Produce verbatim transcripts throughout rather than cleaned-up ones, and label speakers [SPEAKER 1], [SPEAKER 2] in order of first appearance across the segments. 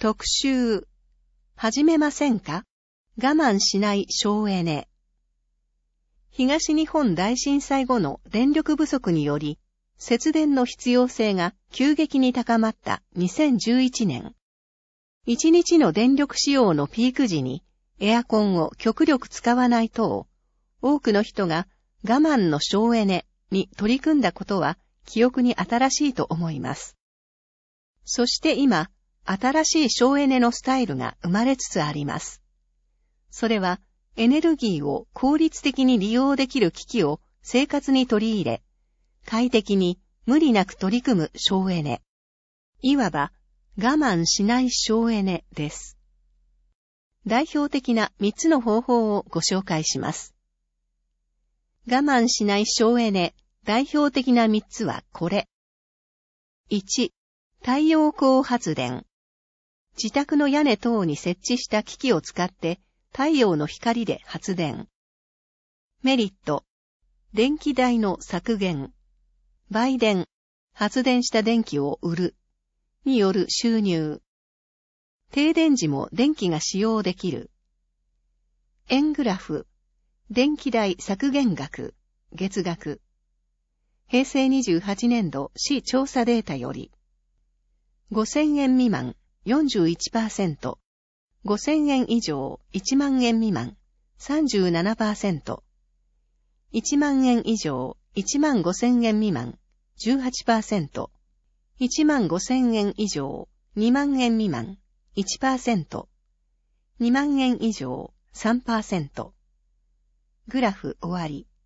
[SPEAKER 1] 特集。始めませんか？我慢しない省エネ。東日本大震災後の電力不足により、節電の必要性が急激に高まったにせんじゅういちねん。一日の電力使用のピーク時にエアコンを極力使わない等、多くの人が我慢の省エネに取り組んだことは記憶に新しいと思います。そして今、新しい省エネのスタイルが生まれつつあります。それはエネルギーを効率的に利用できる機器を生活に取り入れ、快適に無理なく取り組む省エネ。いわば我慢しない省エネです。代表的なみっつの方法をご紹介します。我慢しない省エネ代表的なみっつはこれ。いち、太陽光発電。自宅の屋根等に設置した機器を使って太陽の光で発電。メリット。電気代の削減。売電。発電した電気を売る。による収入。停電時も電気が使用できる。円グラフ。電気代削減額。月額。へいせいにじゅうはちねんど市調査データより。ごせんえん未満 よんじゅういちパーセント、ごせんえん以上いちまんえん未満 さんじゅうななパーセント、いちまんえん以上いちまんごせんえん未満 じゅうはちパーセント、いちまんごせんえん以上にまんえん未満 いちパーセント、にまんえん以上 さんパーセント。グラフ終わり。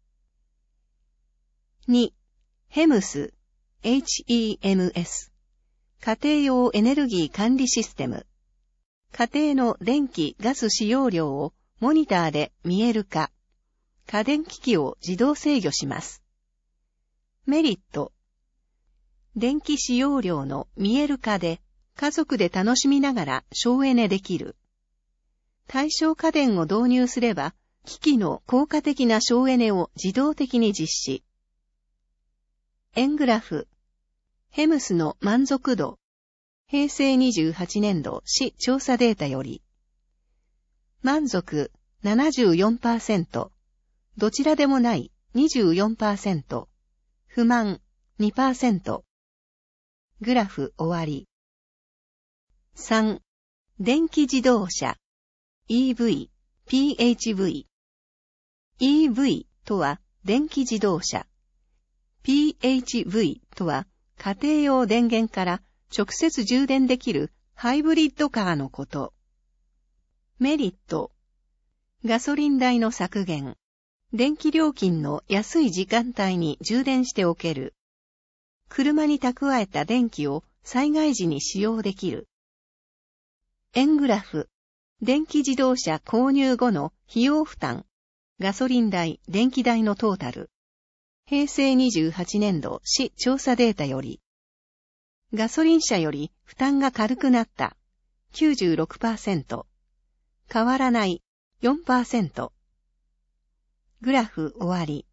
[SPEAKER 1] に、ヘムス、エイチイーエムエス。家庭用エネルギー管理システム。家庭の電気・ガス使用量をモニターで見える化。家電機器を自動制御します。メリット。電気使用量の見える化で家族で楽しみながら省エネできる。対象家電を導入すれば機器の効果的な省エネを自動的に実施。円グラフ。ヘムスの満足度。へいせいにじゅうはちねんど市調査データより。満足 ななじゅうよんパーセント。どちらでもない にじゅうよんパーセント。不満 にパーセント。グラフ終わり。さん. 電気自動車。イーブイ、ピーエイチブイ。イーブイ とは電気自動車。ピーエイチブイ とは家庭用電源から直接充電できるハイブリッドカーのこと。メリット。ガソリン代の削減。電気料金の安い時間帯に充電しておける。車に蓄えた電気を災害時に使用できる。円グラフ。電気自動車購入後の費用負担。ガソリン代、電気代のトータル。へいせいにじゅうはちねんど市調査データより。ガソリン車より負担が軽くなった きゅうじゅうろくパーセント。変わらない よんパーセント。グラフ終わり。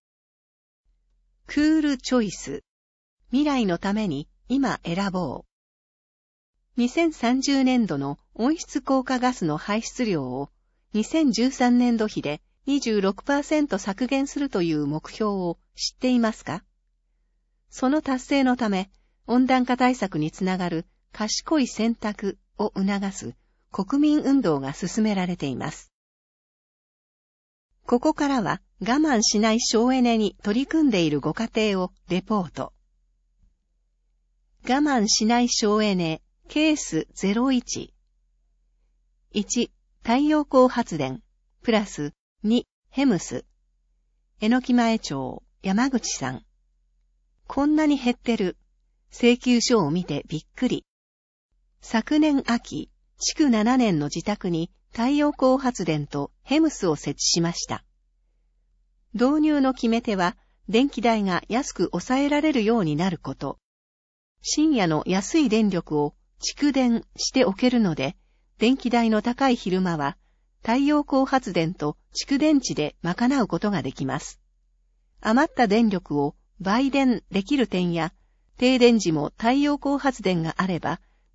[SPEAKER 1] クールチョイス。未来のために今選ぼう。にせんさんじゅうねんどの温室効果ガスの排出量をにせんじゅうさんねんど比でにじゅうろくパーセント 削減するという目標を知っていますか？その達成のため、温暖化対策につながる賢い選択を促す国民運動が進められています。ここからは我慢しない省エネに取り組んでいるご家庭をレポート。我慢しない省エネケースゼロいち。いち、太陽光発電、プラスに、ヘムス。榎木前町、山口さん。こんなに減ってる。請求書を見てびっくり。昨年秋、築ななねんの自宅に太陽光発電とヘムスを設置しました。導入の決め手は、電気代が安く抑えられるようになること。深夜の安い電力を蓄電しておけるので、電気代の高い昼間は、太陽光発電と蓄電池で賄うことができます。余った電力を売電できる点や、停電時も太陽光発電があれば、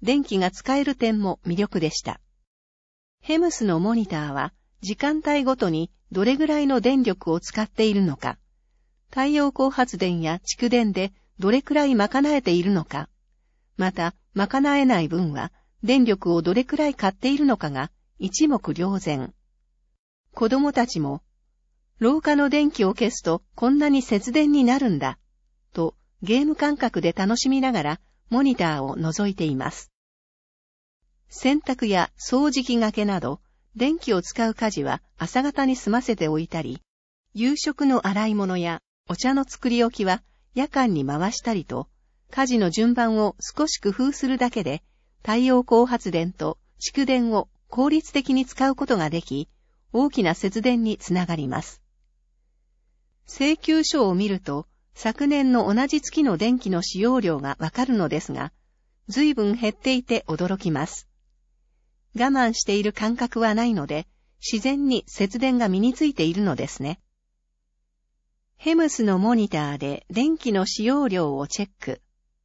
[SPEAKER 1] 電気が使える点も魅力でした。ヘムスのモニターは時間帯ごとにどれぐらいの電力を使っているのか、太陽光発電や蓄電でどれくらい賄えているのか、また賄えない分は電力をどれくらい買っているのかが一目瞭然。子供たちも、廊下の電気を消すとこんなに節電になるんだ、とゲーム感覚で楽しみながらモニターを覗いています。洗濯や掃除機がけなど、電気を使う家事は朝方に済ませておいたり、夕食の洗い物やお茶の作り置きは夜間に回したりと、家事の順番を少し工夫するだけで、太陽光発電と蓄電を効率的に使うことができ、大きな節電につながります。請求書を見ると、昨年の同じ月の電気の使用量がわかるのですが、随分減っていて驚きます。我慢している感覚はないので、自然に節電が身についているのですね。ヘムスのモニターで電気の使用量をチェック。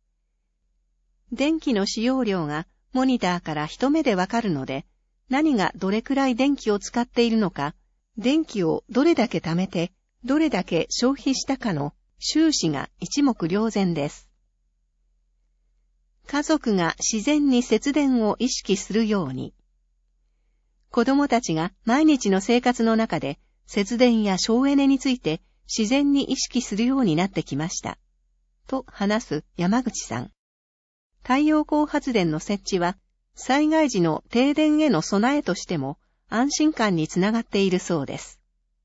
[SPEAKER 1] 電気の使用量がモニターから一目でわかるので、何がどれくらい電気を使っているのか、電気をどれだけ貯めて、どれだけ消費したかの収支が一目瞭然です。家族が自然に節電を意識するように。子供たちが毎日の生活の中で節電や省エネについて自然に意識するようになってきました。と話す山口さん。太陽光発電の設置は災害時の停電への備えとしても安心感につながっているそうです。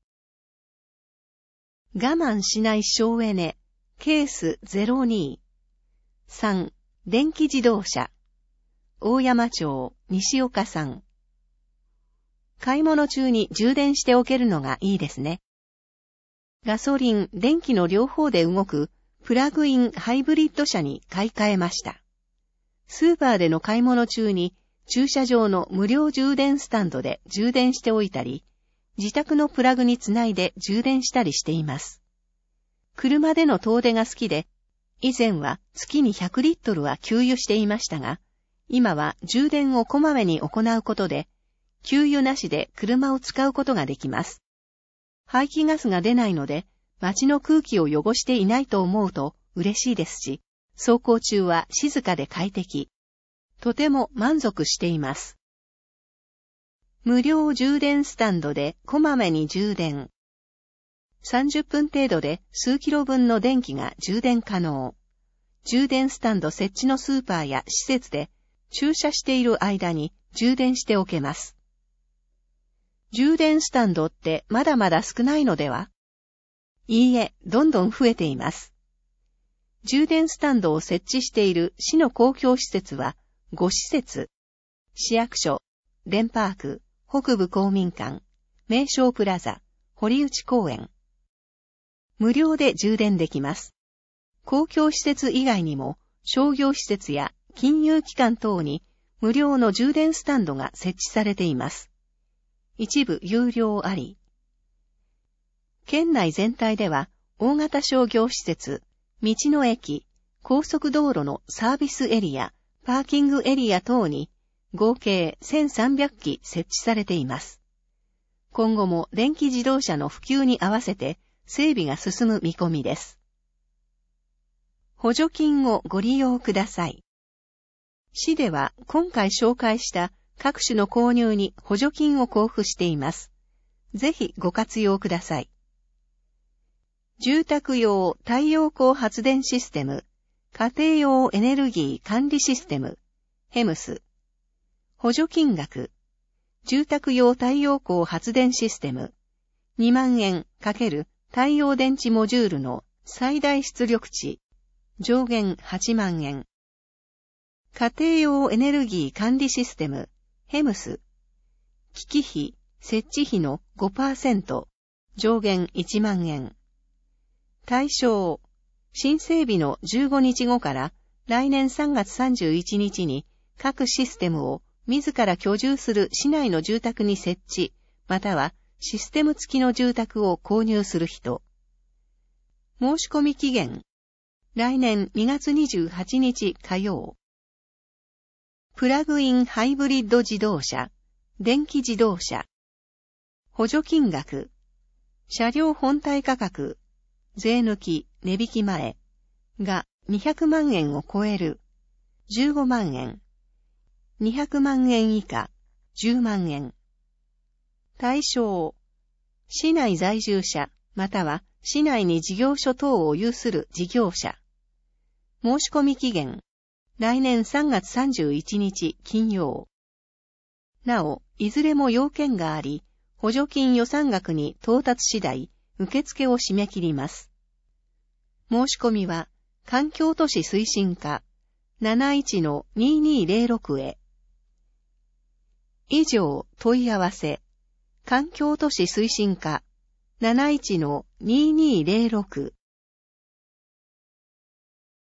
[SPEAKER 1] 我慢しない省エネ、ケースゼロに。さん、電気自動車。大山町、西岡さん。買い物中に充電しておけるのがいいですね。ガソリン、電気の両方で動くプラグインハイブリッド車に買い替えました。スーパーでの買い物中に駐車場の無料充電スタンドで充電しておいたり、自宅のプラグにつないで充電したりしています。車での遠出が好きで、以前は月にひゃくリットルは給油していましたが、今は充電をこまめに行うことで、給油なしで車を使うことができます。排気ガスが出ないので、街の空気を汚していないと思うと嬉しいですし、走行中は静かで快適。とても満足しています。無料充電スタンドでこまめに充電。さんじゅっぷん程度で数キロ分の電気が充電可能。充電スタンド設置のスーパーや施設で駐車している間に充電しておけます。充電スタンドってまだまだ少ないのでは？いいえ、どんどん増えています。充電スタンドを設置している市の公共施設はご施設。市役所、デンパーク、北部公民館、名称プラザ、堀内公園。無料で充電できます。公共施設以外にも商業施設や金融機関等に無料の充電スタンドが設置されています。一部有料あり。県内全体では大型商業施設、道の駅、高速道路のサービスエリア、パーキングエリア等に合計せんさんびゃくき設置されています。今後も電気自動車の普及に合わせて整備が進む見込みです。補助金をご利用ください。市では今回紹介した各種の購入に補助金を交付しています。ぜひご活用ください。住宅用太陽光発電システム、家庭用エネルギー管理システム、ヘムス。補助金額、住宅用太陽光発電システム、にまんえん×太陽電池モジュールの最大出力値、上限はちまんえん。家庭用エネルギー管理システム、ヘムス。機器費、設置費の ごパーセント、上限いちまんえん。対象、新整備のじゅうごにちごから来年さんがつさんじゅういちにちに各システムを自ら居住する市内の住宅に設置、またはシステム付きの住宅を購入する人。申し込み期限、来年にがつにじゅうはちにち火曜。 プラグインハイブリッド自動車、電気自動車。補助金額。車両本体価格、税抜き、値引き前がにひゃくまんえんを超える、じゅうごまんえん。にひゃくまんえん以下、じゅうまんえん。対象。市内在住者、または市内に事業所等を有する事業者。申し込み期限。来年さんがつさんじゅういちにち金曜。なお、いずれも要件があり、補助金予算額に到達次第、受付を締め切ります。申し込みは、環境都市推進課 なないちのににーぜろろく へ。以上、問い合わせ。環境都市推進課 なないちのににーぜろろく